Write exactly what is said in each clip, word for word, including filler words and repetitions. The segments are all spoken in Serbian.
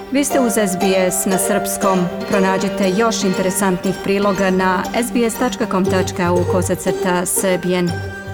Vi ste uz S B S na srpskom. Pronađite još interesantnih priloga na sbs tačka com tačka au kosacrta srbijen.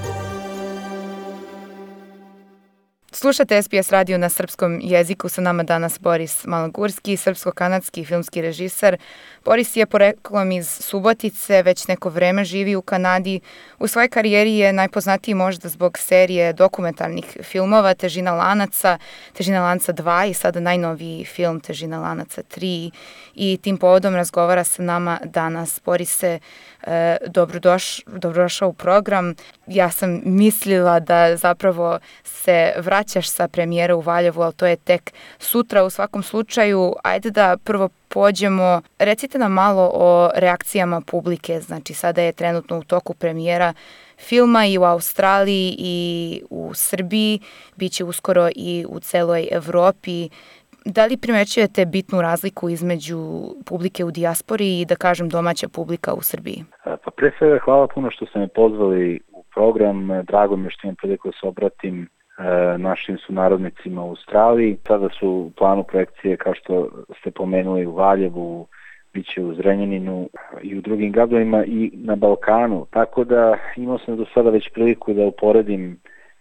Slušate S B S radio na srpskom jeziku, sa nama danas Boris Malagurski, srpsko-kanadski filmski režiser. Boris je poreklom iz Subotice, već neko vreme živi u Kanadi. U svojoj karijeri je najpoznatiji možda zbog serije dokumentarnih filmova Težina lanaca, Težina lanca dva i sada najnoviji film Težina lanaca tri. I tim povodom razgovara sa nama danas. Borise, e, dobrodoš, dobrodošao u program. Ja sam mislila da zapravo se vraćaš sa premijera u Valjevu, ali to je tek sutra. U svakom slučaju, ajde da prvo pođemo. Recite nam malo o reakcijama publike. Znači, sada je trenutno u toku premijera filma i u Australiji i u Srbiji. Biće uskoro i u celoj Evropi. Da li primećujete bitnu razliku između publike u dijaspori i, da kažem, domaća publika u Srbiji? Pa pre svega hvala puno što ste me pozvali u program. Drago mi je što imam priliku da se obratim našim sunarodnicima u Australiji. Sada su u planu projekcije, kao što ste pomenuli, u Valjevu, bit će u Zrenjaninu i u drugim gradovima i na Balkanu. Tako da imao sam do sada već priliku da uporedim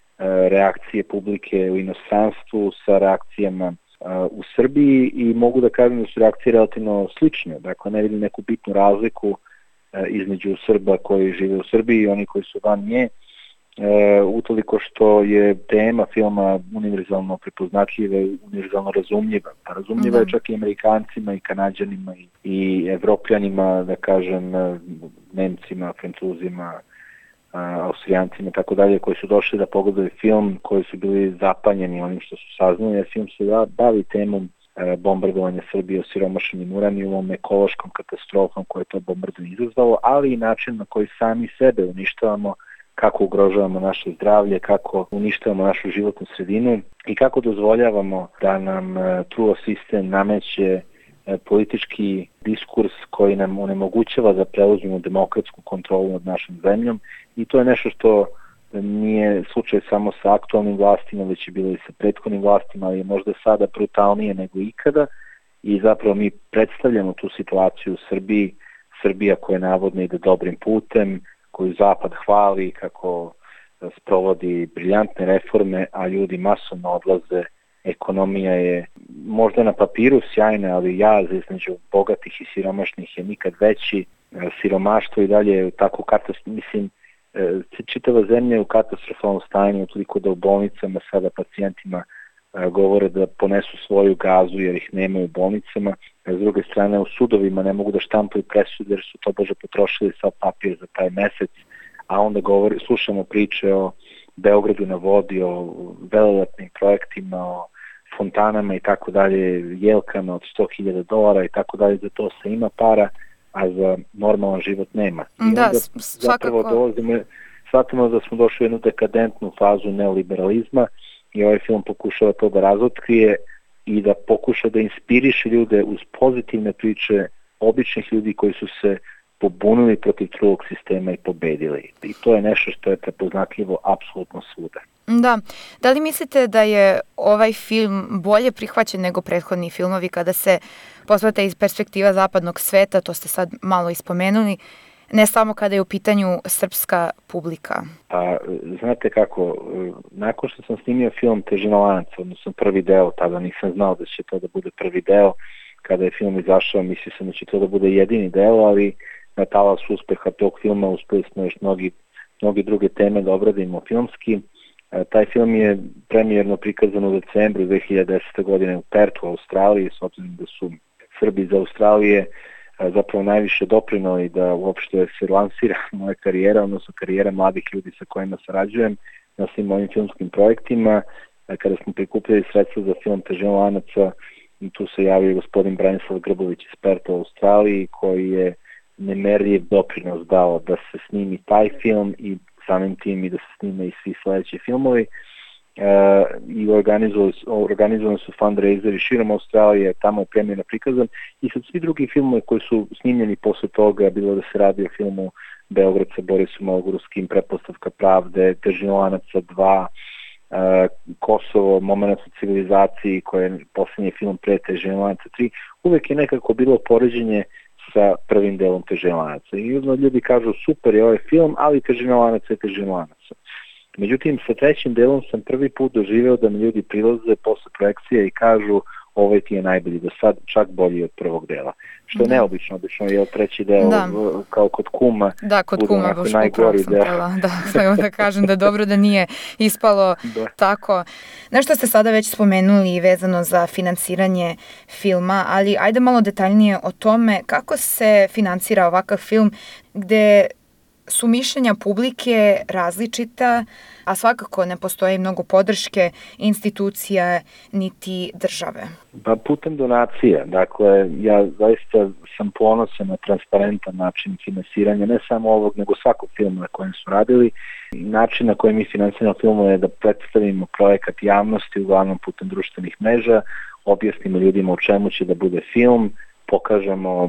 reakcije publike u inostranstvu sa reakcijama u Srbiji i mogu da kažem da su reakcije relativno slične. Dakle, ne vidim neku bitnu razliku između Srba koji žive u Srbiji i oni koji su van nje. E, utoliko što je tema filma univerzalno prepoznatljiva i univerzalno razumljiva. Pa razumljiva je čak i Amerikancima i Kanađanima i, i Evropljanima, da kažem, Nemcima, Francuzima, Austrijancima i tako dalje, koji su došli da pogledaju film, koji su bili zapanjeni onim što su saznali, jer film se bavi temom bombardovanja Srbije osiromašenim uranijumom, ekološkom katastrofom koje je to bombardovanje izazvalo, ali i način na koji sami sebe uništavamo, kako ugrožavamo naše zdravlje, kako uništavamo našu životnu sredinu i kako dozvoljavamo da nam truo sistem nameće politički diskurs koji nam onemogućava da preuzmemo demokratsku kontrolu nad našom zemljom i to je nešto što nije slučaj samo sa aktualnim vlastima, već je bilo i sa prethodnim vlastima, ali je možda sada brutalnije nego ikada i zapravo mi predstavljamo tu situaciju u Srbiji, Srbija koja navodno ide dobrim putem, koju Zapad hvali kako sprovodi briljantne reforme, a ljudi masovno odlaze. Ekonomija je možda na papiru sjajna, ali jaz između bogatih i siromašnih je nikad veći. Siromaštvo i dalje je tako katastrofalno, mislim, čitava zemlja je u katastrofalnom stanju, toliko da u bolnicama sada pacijentima govore da ponesu svoju gazu jer ih nema u bolnicama. S druge strane, u sudovima ne mogu da štampaju presude jer su to bože potrošili sav papir za taj mesec, a onda govori, slušamo priče o Beogradu na vodi, o velelepnim projektima, o fontanama i tako dalje, jelkama od sto hiljada dolara i tako dalje, za to se ima para, a za normalan život nema. I da, onda svakako. Zapravo dolazimo, shvatimo da smo došli u jednu dekadentnu fazu neoliberalizma i ovaj film pokušava to da razotkrije i da pokuša da inspiriše ljude uz pozitivne priče običnih ljudi koji su se pobunili protiv trulog sistema i pobedili. I to je nešto što je prepoznatljivo apsolutno svuda. Da. Da li mislite da je ovaj film bolje prihvaćen nego prethodni filmovi kada se posmatra iz perspektiva zapadnog sveta, to ste sad malo ispomenuli, ne samo kada je u pitanju srpska publika? Pa, znate kako, nakon što sam snimio film Težina lanaca, odnosno prvi deo, tada nisam znao da će to da bude prvi deo, kada je film izašao, mislio sam da će to da bude jedini deo, ali na talas uspeha tog filma uspeli smo još mnogi, mnogi druge teme da obradimo filmski. E, taj film je premijerno prikazan u decembru dve hiljade desete. godine u Pertu, Australiji, s obzirom da su Srbi iz Australije a, zapravo najviše doprinali da uopšte se lansira moja karijera, odnosno karijera mladih ljudi sa kojima sarađujem na svim mojim filmskim projektima. A, kada smo prikupljali sredstva za film Težina lanaca, i tu se javio gospodin Branislav Grbović iz Perta u Australiji, koji je nemerljiv doprinos dao da se snimi taj film i samim tim i da se snime i svi sledeći filmovi. E, i organizovani, organizovani su fundraiseri širom Australije, tamo je premijerno prikazan i sad svi drugi filmovi koji su snimljeni posle toga, bilo da se radi o filmu Beograd sa Borisom Malagurským, Pretpostavka pravde, Težina lanaca dva, Kosovo, Momenat u civilizaciji, koji je posljednji film pre Težine lanaca tri, uvek je nekako bilo poređenje sa prvim delom Težine lanaca. I jedno ljudi kažu super je ovaj film, ali Težina lanaca je Težina lanaca. Međutim, sa trećim delom sam prvi put doživeo da mi ljudi prilaze posle projekcije i kažu ovaj ti je najbolji do sad, čak bolji od prvog dela. Što je da. neobično, obično je treći deo da. kao kod kuma. Da, kod kuma, baš upravo sam tela. Da, samo da kažem da dobro da nije ispalo da. tako. Nešto ste sada već spomenuli vezano za finansiranje filma, ali ajde malo detaljnije o tome kako se finansira ovakav film gde su mišljenja publike različita, a svakako ne postoji mnogo podrške institucija niti države. Pa putem donacija. Dakle, ja zaista sam ponosan na transparentan način finansiranja, ne samo ovog, nego svakog filma na kojem su radili. Način na koji mi finansiramo filmove je da predstavimo projekat javnosti, uglavnom putem društvenih mreža, objasnimo ljudima o čemu će da bude film, pokažemo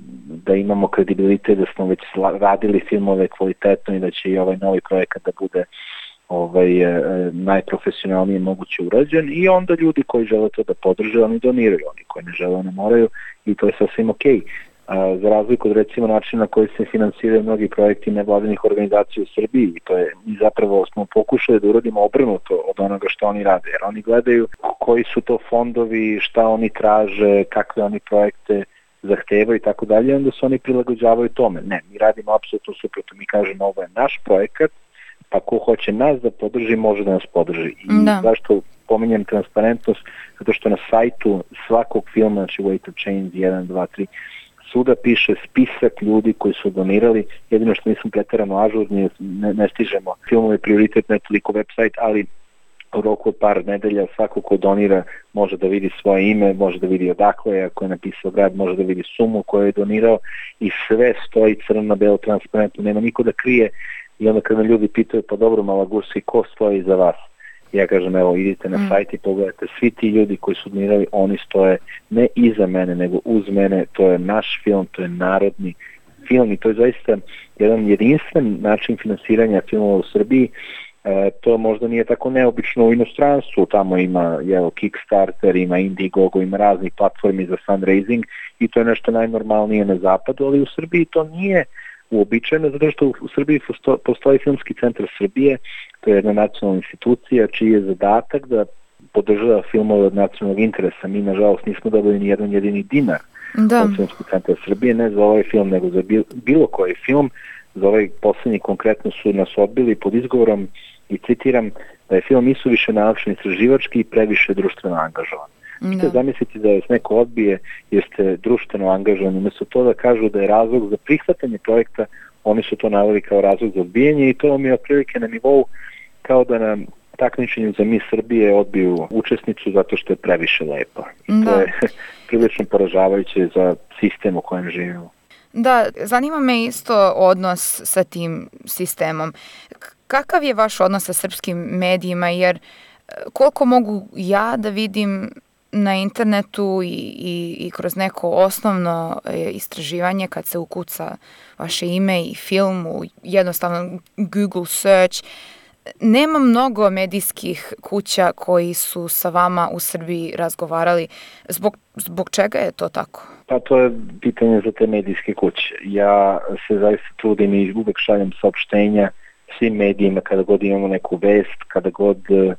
da imamo kredibilitet, da smo već radili filmove kvalitetno i da će i ovaj novi projekat da bude ovaj, najprofesionalnije moguće urađen i onda ljudi koji žele to da podrže, oni doniraju, oni koji ne žele ne moraju i to je sasvim okej. A, za razliku od recimo načina na koji se finansiraju mnogi projekti nevladinih organizacija u Srbiji i to je, mi zapravo smo pokušali da uradimo obrnuto od onoga što oni rade, jer oni gledaju koji su to fondovi, šta oni traže, kakve oni projekte zahtevaju i tako dalje, onda se oni prilagođavaju tome. Ne, mi radimo apsolutno suprotno, mi kažemo ovo je naš projekat, pa ko hoće nas da podrži, može da nas podrži. I da. zašto pominjem transparentnost? Zato što na sajtu svakog filma, znači Weight of Change jedan, dva, tri, svuda piše spisak ljudi koji su donirali, jedino što nismo preterano ažurni, ne, ne stižemo filmove prioritet, ne toliko website, ali u roku od par nedelja svako ko donira može da vidi svoje ime, može da vidi odakle je, ako je napisao grad, može da vidi sumu koju je donirao i sve stoji crno na belo transparentno, nema niko da krije i onda kada me ljudi pitaju pa dobro Malagurski, ko stoji iza vas? Ja kažem evo idite na sajt i pogledajte, svi ti ljudi koji su donirali, oni stoje ne iza mene nego uz mene, to je naš film, to je narodni film i to je zaista jedan jedinstven način finansiranja filmova u Srbiji. E, to možda nije tako neobično u inostranstvu, tamo ima jevo, Kickstarter, ima Indiegogo, ima raznih platformi za fundraising i to je nešto najnormalnije na zapadu, ali u Srbiji to nije uobičajeno, zato što u Srbiji postoji Filmski centar Srbije, to je jedna nacionalna institucija čiji je zadatak da podržava filmove od nacionalnog interesa. Mi, nažalost, nismo dobili ni jedan jedini dinar da. od Filmskog centra Srbije, ne za ovaj film, nego za bilo koji film. Za ovaj poslednji konkretno su nas odbili pod izgovorom i citiram da je film isuviše naučno istraživački i previše društveno angažovan. Da. Zamislite da vas neko odbije jer ste društveno angažovani, umjesto to da kažu da je razlog za prihvatanje projekta, oni su to naveli kao razlog za odbijanje i to mi je otprilike na nivou kao da na takmičenju za Miss Srbije odbiju učesnicu zato što je previše lepa. I to da. je prilično poražavajuće za sistem u kojem živimo. Da, zanima me isto odnos sa tim sistemom. Kakav je vaš odnos sa srpskim medijima, jer koliko mogu ja da vidim na internetu i, i, i kroz neko osnovno istraživanje kad se ukuca vaše ime i film u jednostavno Google search, nema mnogo medijskih kuća koji su sa vama u Srbiji razgovarali. Zbog, zbog čega je to tako? Pa to je pitanje za te medijske kuće. Ja se zaista trudim i uvek šaljem saopštenja svim medijima kada god imamo neku vest, kada god,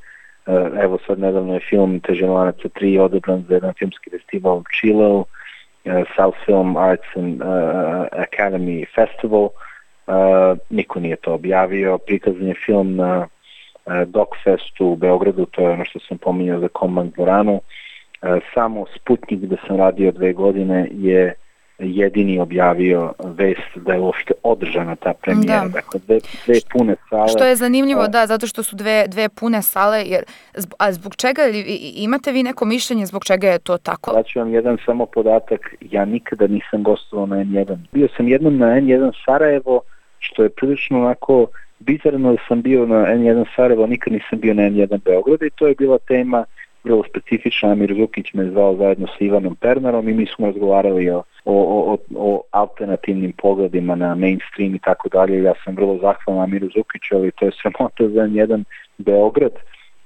evo sad nedavno je film Težina lanaca tri odabran za jedan filmski festival u Chileu, South Film Arts and uh, Academy Festival. Uh, niko nije to objavio. Prikazan je film na uh, Docfestu u Beogradu, to je ono što sam pominjao za Komban dvoranu. Uh, samo Sputnik gde sam radio dve godine je jedini objavio vest da je uopšte održana ta premijera. Da. Dakle, dve, dve pune sale. Što je zanimljivo, da, zato što su dve, dve pune sale, jer, a zbog čega, imate vi neko mišljenje zbog čega je to tako? Daću vam jedan samo podatak, ja nikada nisam gostovao na en jedan. Bio sam jednom na en jedan Sarajevo, što je prilično onako bizarno da sam bio na en jedan Sarajevo, nikad nisam bio na en jedan Beograd i to je bila tema vrlo specifična. Amir Zukić me zvao zajedno sa Ivanom Pernarom i mi smo razgovarali o, o, o, o alternativnim pogledima na mainstream i tako dalje. Ja sam vrlo zahvalan Amiru Zukiću, ali to je sramota za en jedan Beograd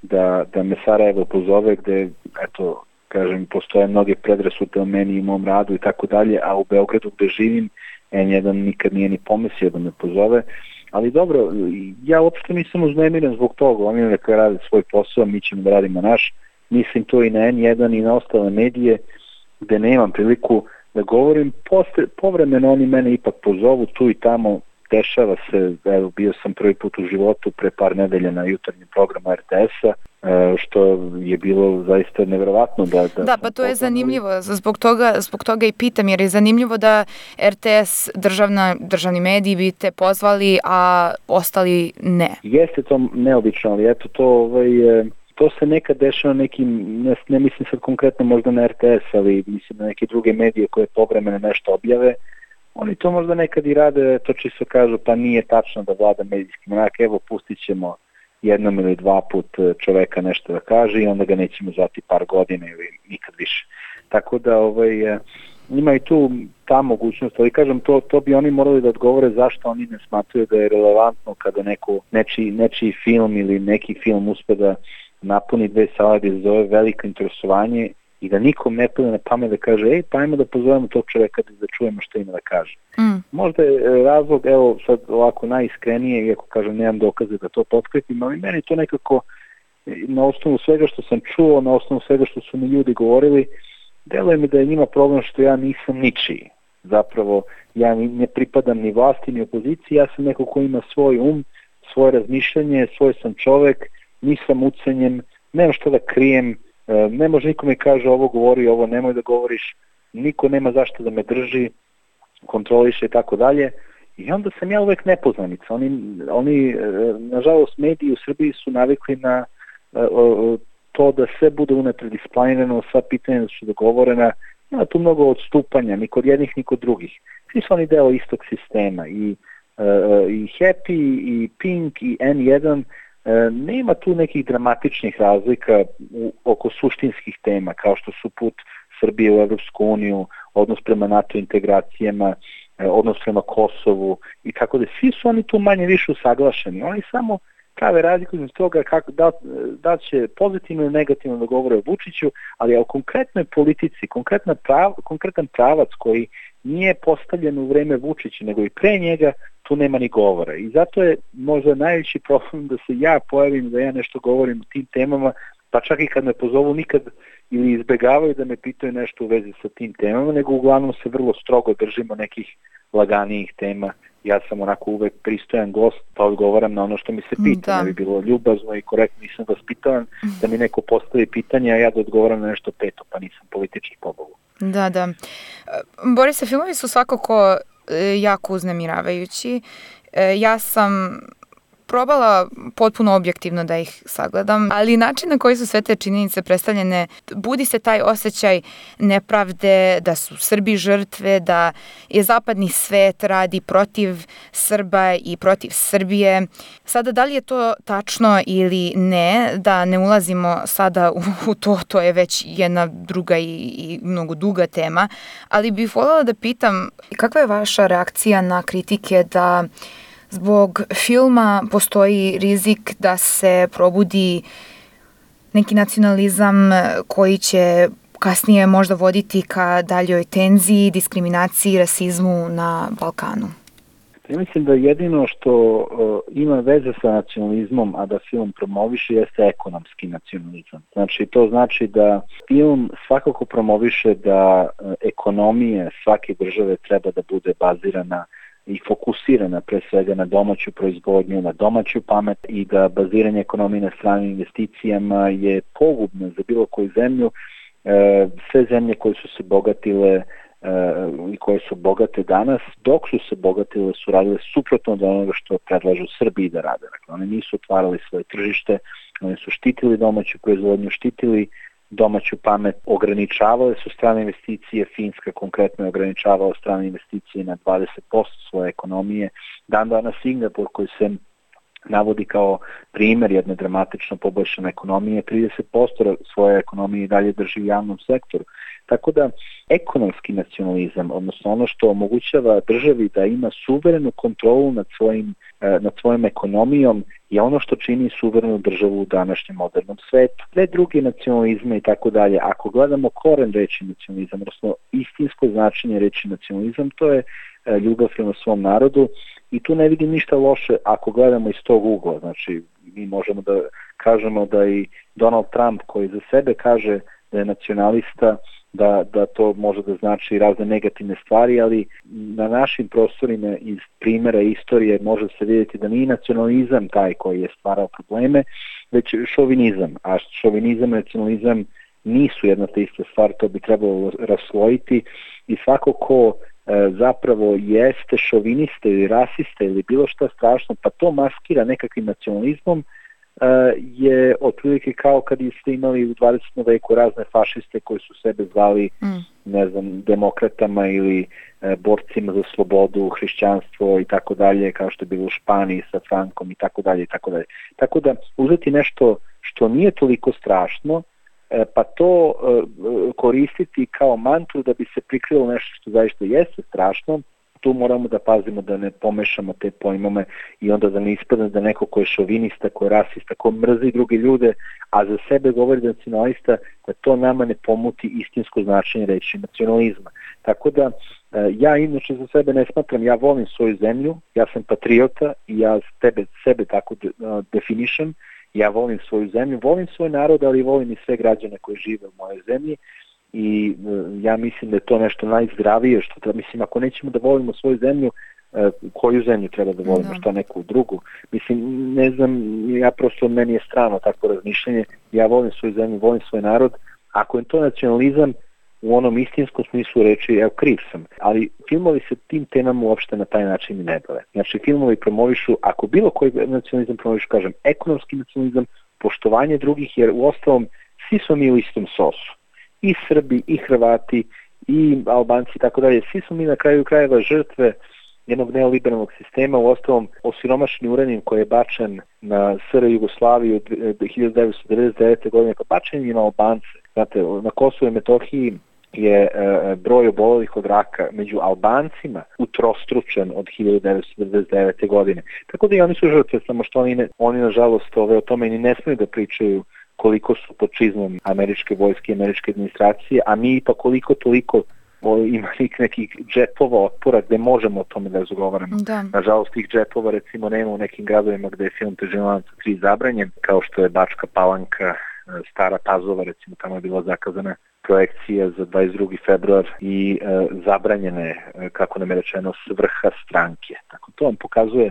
da, da me Sarajevo pozove gde, eto, kažem, postoje mnoge predrasude o meni i mom radu i tako dalje, a u Beogradu gde živim en jedan nikad nije ni pomislio da me pozove. Ali dobro, ja uopšte nisam uznemiren zbog toga, oni neka rade svoj posao, mi ćemo da radimo naš. Mislim to i na en jedan i na ostale medije gde nemam priliku da govorim. Posle, povremeno oni mene ipak pozovu tu i tamo, dešava se, evo bio sam prvi put u životu pre par nedelja na jutarnjem programu er te es-a, što je bilo zaista neverovatno. Da, da, da pa to je zanimljivo, zbog toga, zbog toga i pitam, jer je zanimljivo da er te es, državna, državni mediji bi te pozvali, a ostali ne. Jeste to neobično, ali eto to, ovaj, to se nekad dešava nekim, ne, ne mislim sad konkretno možda na er te es, ali mislim na neke druge medije koje povremeno nešto objave. Oni to možda nekad i rade, to čisto kažu, pa nije tačno da vlada medijski mrak, evo pustit ćemo jednom ili dva put čoveka nešto da kaže i onda ga nećemo zvati par godina ili nikad više. Tako da ovaj, ima i tu ta mogućnost, ali kažem, to, to bi oni morali da odgovore zašto oni ne smatruju da je relevantno kada neko, nečiji, nečiji film ili neki film uspe da napuni dve sale gde zove veliko interesovanje i da nikom ne pada na pamet da kaže, ej, pa ajmo da pozovemo tog čoveka da čujemo što ima da kaže. Mm. Možda je razlog, evo sad ovako najiskrenije, iako kažem nemam dokaze da to potkrepim, ali meni to nekako na osnovu svega što sam čuo, na osnovu svega što su mi ljudi govorili, deluje mi da je njima problem što ja nisam ničiji. Zapravo, ja ne pripadam ni vlasti, ni opoziciji, ja sam neko ko ima svoj um, svoje razmišljanje, svoj sam čovek, nisam ucenjen, nemam što da krijem, ne može niko mi kaže ovo govori, ovo nemoj da govoriš, niko nema zašto da me drži, kontroliše i tako dalje. I onda sam ja uvek nepoznanica. Oni, oni nažalost, mediji u Srbiji su navikli na to da sve bude unapred isplanirano, sva pitanja da su dogovorena, nema tu mnogo odstupanja, ni kod jednih, ni kod drugih. Svi su oni deo istog sistema, i, i Happy, i Pink, i en jedan, nema tu nekih dramatičnih razlika u, oko suštinskih tema, kao što su put Srbije u Evropsku uniju, odnos prema NATO integracijama, odnos prema Kosovu i tako da svi su oni tu manje više usaglašeni. Oni samo prave razliku iz toga kako, da, da će pozitivno ili negativno da govore o Vučiću, ali o konkretnoj politici, konkretna prav, konkretan pravac koji nije postavljen u vreme Vučića, nego i pre njega, tu nema ni govora. I zato je možda najveći problem da se ja pojavim, da ja nešto govorim o tim temama, pa čak i kad me pozovu nikad ili izbegavaju da me pitaju nešto u vezi sa tim temama, nego uglavnom se vrlo strogo držimo nekih laganijih tema. Ja sam onako uvek pristojan gost, pa odgovaram na ono što mi se pita. Da. Ne bi bilo ljubazno i korektno, nisam vaspitavan da mi neko postavi pitanje, a ja da odgovaram na nešto peto, pa nisam politički pobogu. Da, da. Borise, filmovi su svakako jako uznemiravajući. Ja sam probala potpuno objektivno da ih sagledam, ali način na koji su sve te činjenice predstavljene, budi se taj osjećaj nepravde, da su Srbi žrtve, da je zapadni svet radi protiv Srba i protiv Srbije. Sada, da li je to tačno ili ne, da ne ulazimo sada u to, to je već jedna druga i, i mnogo duga tema, ali bih voljela da pitam, kakva je vaša reakcija na kritike da zbog filma postoji rizik da se probudi neki nacionalizam koji će kasnije možda voditi ka daljoj tenziji, diskriminaciji, rasizmu na Balkanu? Ja mislim da jedino što uh, ima veze sa nacionalizmom, a da film promoviše, jeste ekonomski nacionalizam. Znači, to znači da film svakako promoviše da uh, ekonomije svake države treba da bude bazirana i fokusirana pre svega na domaću proizvodnju, na domaću pamet i da baziranje ekonomije na stranim investicijama je pogubno za bilo koju zemlju. E, sve zemlje koje su se bogatile e, i koje su bogate danas, dok su se bogatile, su radile suprotno od onoga što predlažu Srbiji da rade. Dakle, one nisu otvarali svoje tržište, one su štitili domaću proizvodnju, štitili domaću pamet, ograničavale su strane investicije, Finska konkretno je ograničavala strane investicije na dvadeset posto svoje ekonomije. Dan danas Singapur, koji se navodi kao primer jedne dramatično poboljšane ekonomije, trideset posto svoje ekonomije i dalje drži u javnom sektoru. Tako da ekonomski nacionalizam, odnosno ono što omogućava državi da ima suverenu kontrolu nad svojim, nad svojom ekonomijom, je ono što čini suverenu državu u današnjem modernom svetu. Sve druge nacionalizme i tako dalje, ako gledamo koren reči nacionalizam, odnosno istinsko značenje reči nacionalizam, to je ljubav prema svom narodu i tu ne vidim ništa loše ako gledamo iz tog ugla. Znači, mi možemo da kažemo da i Donald Trump, koji za sebe kaže da je nacionalista, da, da to može da znači razne negativne stvari, ali na našim prostorima iz primjera istorije može se vidjeti da nije nacionalizam taj koji je stvarao probleme, već šovinizam. A šovinizam i nacionalizam nisu jedna te ista stvar, to bi trebalo raslojiti i svako ko e, zapravo jeste šovinista ili rasista ili bilo šta strašno, pa to maskira nekakvim nacionalizmom, Uh, je otprilike kao kad ste imali u dvadesetom veku razne fašiste koji su sebe zvali mm. ne znam, demokratama ili uh, borcima za slobodu, hrišćanstvo i tako dalje, kao što je bilo u Španiji sa Frankom i tako dalje i tako dalje. Tako da uzeti nešto što nije toliko strašno, uh, pa to uh, koristiti kao mantru da bi se prikrilo nešto što zaista jeste strašno, tu moramo da pazimo da ne pomešamo te pojmove i onda da ne ispadne da neko ko je šovinista, ko je rasista, ko mrzi druge ljude, a za sebe govori da je nacionalista, da to nama ne pomuti istinsko značenje reči nacionalizma. Tako da ja inače za sebe ne smatram, ja volim svoju zemlju, ja sam patriota i ja tebe, sebe tako de, definišem, ja volim svoju zemlju, volim svoj narod, ali volim i sve građane koji žive u mojoj zemlji. I ja mislim da je to nešto najzdravije, što treba, mislim, ako nećemo da volimo svoju zemlju, koju zemlju treba da volimo, da. Šta neku drugu. Mislim, ne znam, ja prosto, meni je strano takvo razmišljanje, ja volim svoju zemlju, volim svoj narod, ako je to nacionalizam, u onom istinskom smislu reči, evo, kriv sam. Ali filmovi se tim temama uopšte na taj način ne bave. Znači, filmovi promovišu, ako bilo koji nacionalizam promovišu, kažem, ekonomski nacionalizam, poštovanje drugih, jer u ostalom, svi smo mi u istom sosu. I Srbi, i Hrvati, i Albanci i tako dalje. Svi smo mi na kraju krajeva žrtve jednog neoliberalnog sistema, u ostalom osiromašeni uranijum koji je bačen na S R Jugoslaviju hiljadu devetsto devedeset devete. godine, pa bačen je na Albance. Znate, na Kosovu i Metohiji je e, broj obolelih od raka među Albancima utrostručen od hiljadu devetsto devedeset devete. godine. Tako da i oni su žrtve, samo što oni, ne, oni nažalost ove, o tome ni ne smiju da pričaju koliko su pod čizmom američke vojske i američke administracije, a mi pa koliko toliko imali nekih džepova otpora gde možemo o tome da razgovaramo. Da. Nažalost, tih džepova recimo nema u nekim gradovima gde je film Težinovac tri zabranjen, kao što je Bačka Palanka, Stara Pazova, recimo tamo je bila zakazana projekcija za dvadeset drugi februar i e, zabranjene, kako nam je rečeno, s vrha stranke. Tako to vam pokazuje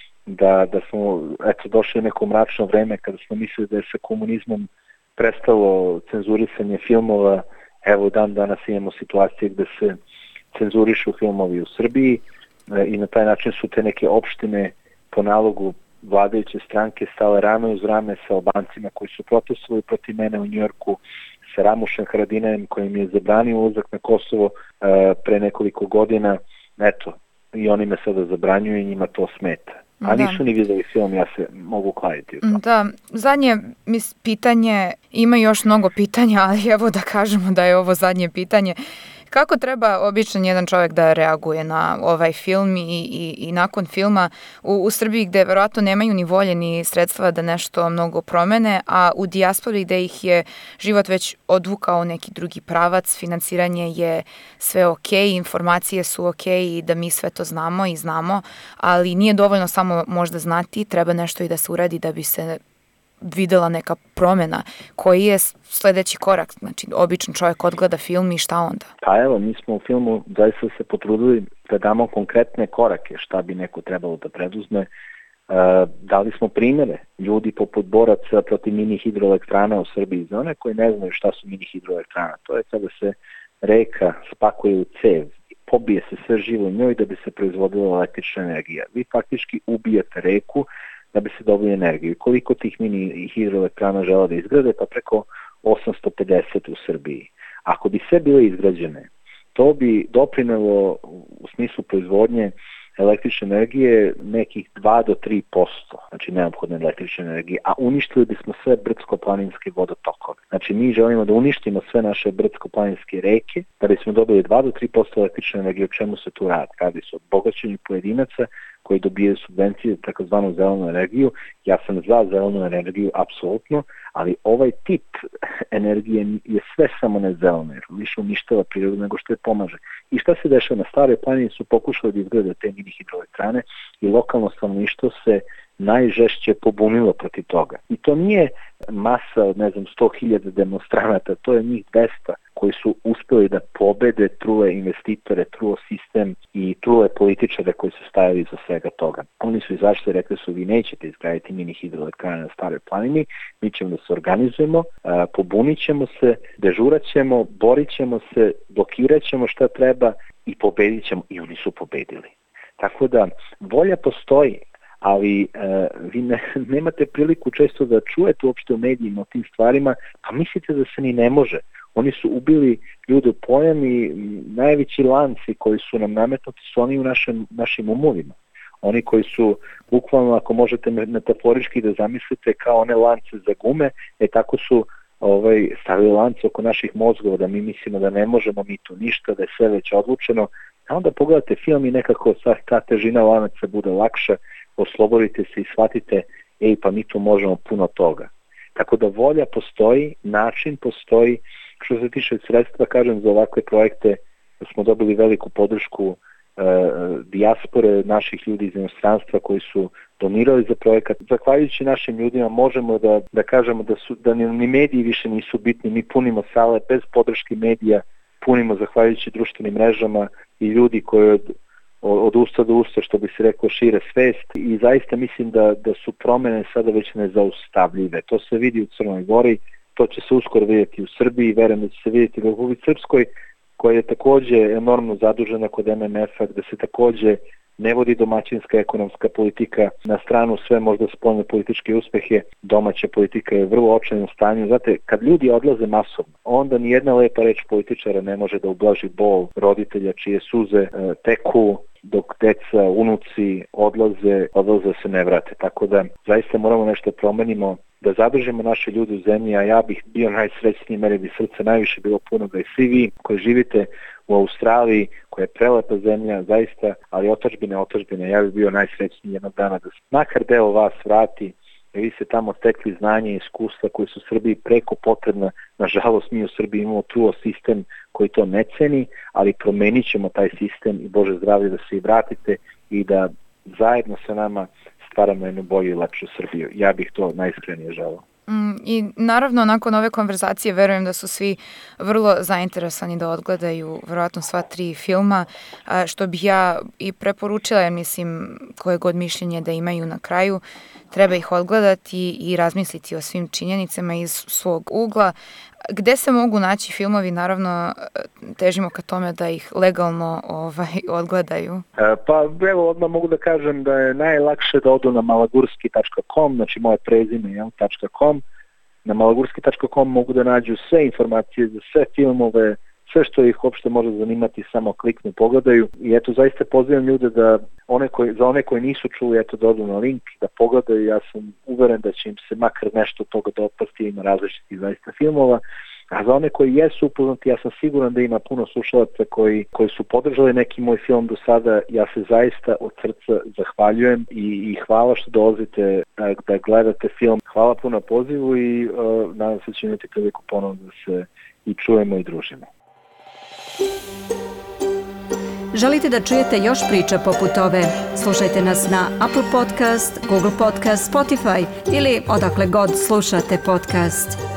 da, da smo eto, došli u neko mračno vreme kada smo mislili da je sa komunizmom prestalo cenzurisanje filmova. Evo dan danas imamo situacije gde se cenzurišu filmovi u Srbiji e, i na taj način su te neke opštine po nalogu vladajuće stranke stale rame uz rame sa Albancima koji su protestovali protiv mene u Njujorku, sa Ramušem Haradinajem kojim je zabranio ulazak na Kosovo e, pre nekoliko godina. Eto, i oni me sada zabranjuju i njima to smeta. A nisu ni videli film, ja se mogu kladiti. Da, zadnje pitanje, ima još mnogo pitanja, ali evo da kažemo da je ovo zadnje pitanje. Kako treba običan jedan čovjek da reaguje na ovaj film i, i, i nakon filma u, u Srbiji gde verovatno nemaju ni volje ni sredstva da nešto mnogo promene, a u dijaspori gde ih je život već odvukao neki drugi pravac, finansiranje je sve ok, informacije su ok i da mi sve to znamo i znamo, ali nije dovoljno samo možda znati, treba nešto i da se uradi da bi se videla neka promjena. Koji je sljedeći korak? Znači, običan čovjek odgleda film i šta onda? Pa evo, mi smo u filmu zaista se potrudili da damo konkretne korake šta bi neko trebalo da preduzme. E, dali smo primjere ljudi poput boraca protiv mini hidroelektrana u Srbiji. Za one koji ne znaju šta su mini hidroelektrana, to je kada se reka spakuje u cev, pobije se sve živo u njoj da bi se proizvodila električna energija. Vi faktički ubijate reku da bi se dobili energiju. Koliko tih mini hidroelektrana žele da izgrade? Pa preko osamsto pedeset u Srbiji. Ako bi sve bile izgrađene, to bi doprinelo u smislu proizvodnje električne energije nekih dva do tri posto, znači neophodne električne energije, a uništili bismo sve brdsko-planinske vodotokove. Znači mi želimo da uništimo sve naše brdsko-planinske reke, da bismo dobili dva do tri posto električne energije. O čemu se tu radi? Radi se o bogaćenju pojedinaca koji dobijaju subvencije, takozvanu zelenu energiju. Ja sam za zelenu energiju, apsolutno, ali ovaj tip energije je sve samo ne zeleno, jer više uništava prirodu nego što je pomaže. I šta se dešava? Na Staroj planini su pokušali da izgleda te mini hidroelektrane i lokalno stanovništvo se najžešće pobunilo protiv toga. I to nije masa od, ne znam, sto hiljada demonstranata, to je njih dvesta koji su uspeli da pobede trule investitore, truo sistem i trule političare koji su stajali iza svega toga. Oni su izašli i rekli su: vi nećete izgraditi mini hidroelektrane na Staroj planini, mi ćemo da se organizujemo, pobunit ćemo se, dežurat ćemo, borit ćemo se, blokirat ćemo šta treba i pobedit ćemo. I oni su pobedili. Tako da volja postoji, ali e, vi ne, nemate priliku često da čujete uopšte u medijima o tim stvarima, pa mislite da se ni ne može. Oni su ubili ljude u pojam i najveći lanci koji su nam nametnuti su oni u našem, našim umovima. Oni koji su, bukvalno, ako možete metaforički da zamislite, kao one lance za gume, e tako su ovaj, stavili lance oko naših mozgova, da mi mislimo da ne možemo mi tu ništa, da je sve već odlučeno. A onda pogledate film i nekako ta težina lanaca bude lakša, oslobodite se i shvatite, ej, pa mi tu možemo puno toga. Tako da volja postoji, način postoji. Što se tiče sredstva, kažem, za ovakve projekte smo dobili veliku podršku e, dijaspore, naših ljudi iz inostranstva koji su donirali za projekat. Zahvaljujući našim ljudima možemo da, da kažemo da, su, da ni mediji više nisu bitni, mi punimo sale bez podrške medija, punimo zahvaljujući društvenim mrežama i ljudi koji od od usta do usta, što bi se reklo, šire svest, i zaista mislim da, da su promene sada već nezaustavljive. To se vidi u Crnoj Gori, to će se uskoro vidjeti u Srbiji, verujem da će se vidjeti u Republici Srpskoj, koja je takođe enormno zadužena kod em em ef-a, gde se takođe ne vodi domaćinska ekonomska politika, na stranu sve možda spoljne političke uspehe, domaća politika je vrlo očajnom stanju. Znate, kad ljudi odlaze masovno, onda ni jedna lepa reč političara ne može da ublaži bol roditelja čije suze e, teku dok deca, unuci odlaze, odlaze se ne vrate. Tako da zaista moramo nešto promenimo, da zadržimo naše ljude u zemlji, a ja bih bio najsrećniji, meni bi srce najviše bilo puno da i svi vi koji živite u Australiji, koja je prelepa zemlja, zaista, ali otadžbine, otadžbine, ja bih bio najsrećniji jednog dana da se makar deo vas vrati, jer vi ste tamo stekli znanje i iskustva koji su Srbiji preko potrebna. Nažalost, mi u Srbiji imamo truo sistem koji to ne ceni, ali promenit ćemo taj sistem i Bože zdravlje da se i vratite i da zajedno sa nama stvaramo jednu bolju i lepšu Srbiju. Ja bih to najiskrenije želeo. Mm, I naravno, nakon ove konverzacije verujem da su svi vrlo zainteresovani da odgledaju verovatno sva tri filma, a, što bih ja i preporučila, jer mislim koje god mišljenje da imaju na kraju, treba ih odgledati i razmisliti o svim činjenicama iz svog ugla. Gde se mogu naći filmovi? Naravno, težimo ka tome da ih legalno ovaj, odgledaju. E, pa evo, odmah mogu da kažem da je najlakše da odu na malagurski tačka com, znači moje prezime je .com. Na malagurski tačka com mogu da nađu sve informacije za sve filmove, sve što ih uopšte može zanimati, samo kliknu, pogledaju. I eto, zaista pozivam ljude da one koji, za one koji nisu čuli, eto, da odu na link, da pogledaju. Ja sam uveren da će im se makar nešto toga dopasti, ima različitih zaista filmova. A za one koji jesu upoznati, ja sam siguran da ima puno slušalaca koji, koji su podržali neki moj film do sada. Ja se zaista od srca zahvaljujem i, i hvala što dolazite da, da gledate film. Hvala puno na pozivu i uh, nadam se da će imati priliku ponovno da se i čujemo i družimo. Želite da čujete još priča poput ove? Slušajte nas na Apple Podcast, Google Podcast, Spotify ili odakle god slušate podcast.